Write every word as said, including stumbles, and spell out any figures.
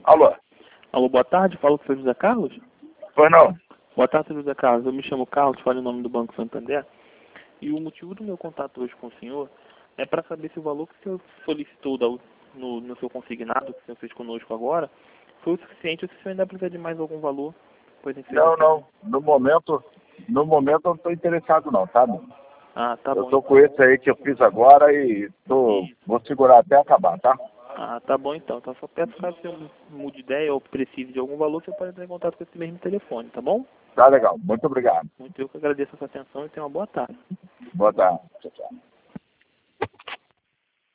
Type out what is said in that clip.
Alô? Alô, boa tarde, falo com o senhor José Carlos? Pois não? Boa tarde, senhor José Carlos. Eu me chamo Carlos, falo em nome do Banco Santander. E o motivo do meu contato hoje com o senhor é para saber se o valor que o senhor solicitou da- no, no seu consignado, que o senhor fez conosco agora, foi o suficiente ou se o senhor ainda precisa de mais algum valor. Pois Não, não. No momento, no momento eu não estou interessado não, sabe? Ah, tá Eu bom. estou com esse aí que eu fiz agora e tô, vou segurar até acabar, tá? Ah, tá bom então. Então só peço caso o senhor mude de ideia ou precise de algum valor, você pode entrar em contato com esse mesmo telefone, tá bom? Tá legal. Muito obrigado. Muito eu que agradeço a sua atenção e tenha uma boa tarde. Boa tarde. Tchau, tchau.